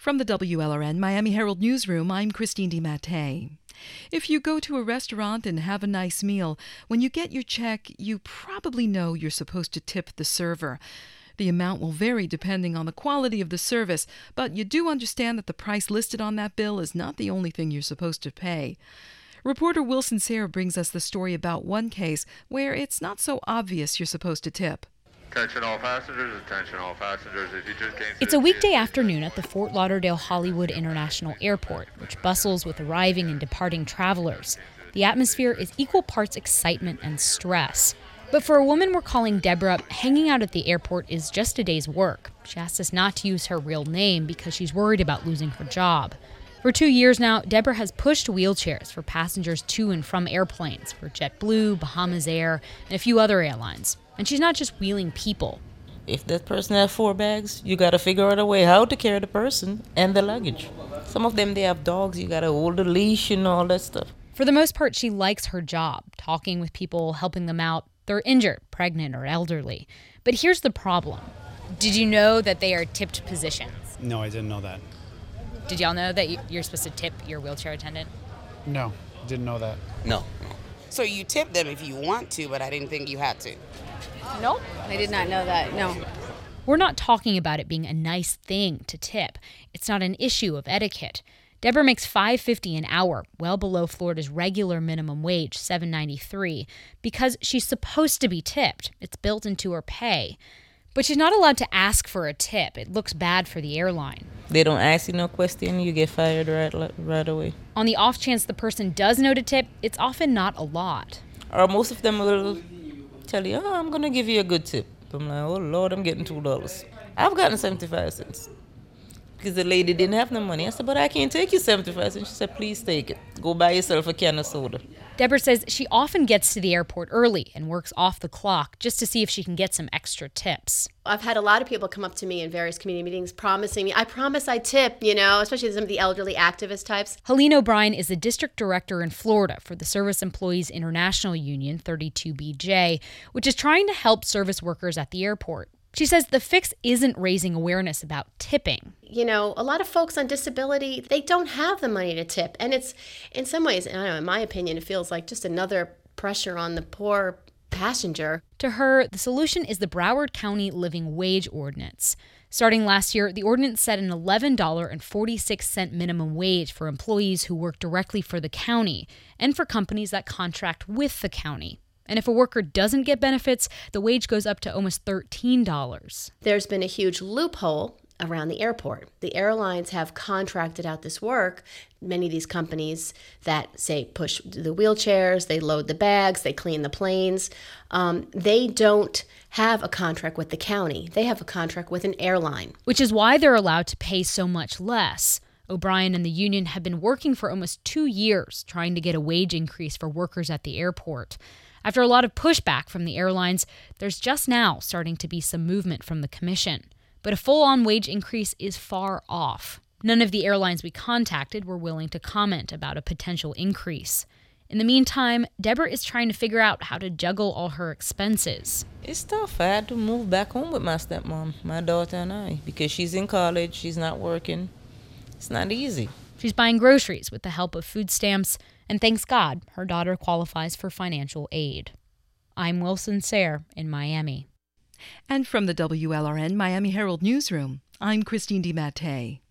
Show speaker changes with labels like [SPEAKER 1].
[SPEAKER 1] From the WLRN Miami Herald Newsroom, I'm Christine DiMattei. If you go to a restaurant and have a nice meal, when you get your check, you probably know you're supposed to tip the server. The amount will vary depending on the quality of the service, but you do understand that the price listed on that bill is not the only thing you're supposed to pay. Reporter Wilson Sayre brings us the story about one case where it's not so obvious you're supposed to tip.
[SPEAKER 2] Attention all passengers, attention all passengers. If you just came
[SPEAKER 3] It's a weekday afternoon at the Fort Lauderdale Hollywood International Airport, which bustles with arriving and departing travelers. The atmosphere is equal parts excitement and stress. But for a woman we're calling Deborah, hanging out at the airport is just a day's work. She asked us not to use her real name because she's worried about losing her job. For 2 years now, Deborah has pushed wheelchairs for passengers to and from airplanes for JetBlue, Bahamas Air, and a few other airlines. And she's not just wheeling people.
[SPEAKER 4] If that person has 4 bags, you got to figure out a way how to carry the person and the luggage. Some of them, they have dogs. You got to hold the leash and all that stuff.
[SPEAKER 3] For the most part, she likes her job, talking with people, helping them out. They're injured, pregnant, or elderly. But here's the problem. Did you know that they are tipped positions?
[SPEAKER 5] No, I didn't know that.
[SPEAKER 3] Did y'all know that you're supposed to tip your wheelchair attendant?
[SPEAKER 5] No, didn't know that.
[SPEAKER 6] No. So you tip them if you want to, but I didn't think you had to.
[SPEAKER 7] Nope, I did not know that, no.
[SPEAKER 3] We're not talking about it being a nice thing to tip. It's not an issue of etiquette. Deborah makes $5.50 an hour, well below Florida's regular minimum wage, $7.93, because she's supposed to be tipped. It's built into her pay. But she's not allowed to ask for a tip. It looks bad for the airline.
[SPEAKER 4] They don't ask you no question, you get fired right away.
[SPEAKER 3] On the off chance the person does know to tip, it's often not a lot.
[SPEAKER 4] Or most of them will tell you, I'm going to give you a good tip. I'm like, oh, Lord, I'm getting $2. I've gotten 75 cents. Because the lady didn't have no money. I said, but I can't take you 75 cents. She said, please take it. Go buy yourself a can of soda.
[SPEAKER 3] Deborah says she often gets to the airport early and works off the clock just to see if she can get some extra tips.
[SPEAKER 7] I've had a lot of people come up to me in various community meetings promising me, I promise I tip, especially some of the elderly activist types.
[SPEAKER 3] Helene O'Brien is the district director in Florida for the Service Employees International Union, 32BJ, which is trying to help service workers at the airport. She says the fix isn't raising awareness about tipping.
[SPEAKER 7] A lot of folks on disability, they don't have the money to tip. And it's, in some ways, I don't know, in my opinion, it feels like just another pressure on the poor passenger.
[SPEAKER 3] To her, the solution is the Broward County Living Wage Ordinance. Starting last year, the ordinance set an $11.46 minimum wage for employees who work directly for the county and for companies that contract with the county. And if a worker doesn't get benefits, the wage goes up to almost $13.
[SPEAKER 7] There's been a huge loophole around the airport. The airlines have contracted out this work. Many of these companies that, say, push the wheelchairs, they load the bags, they clean the planes, they don't have a contract with the county. They have a contract with an airline.
[SPEAKER 3] Which is why they're allowed to pay so much less. O'Brien and the union have been working for almost 2 years trying to get a wage increase for workers at the airport. After a lot of pushback from the airlines, there's just now starting to be some movement from the commission. But a full-on wage increase is far off. None of the airlines we contacted were willing to comment about a potential increase. In the meantime, Deborah is trying to figure out how to juggle all her expenses.
[SPEAKER 4] It's tough. I had to move back home with my stepmom, my daughter and I, because she's in college, she's not working. It's not easy.
[SPEAKER 3] She's buying groceries with the help of food stamps, and thanks God, her daughter qualifies for financial aid. I'm Wilson Sayre in Miami.
[SPEAKER 1] And from the WLRN Miami Herald Newsroom, I'm Christine DiMattei.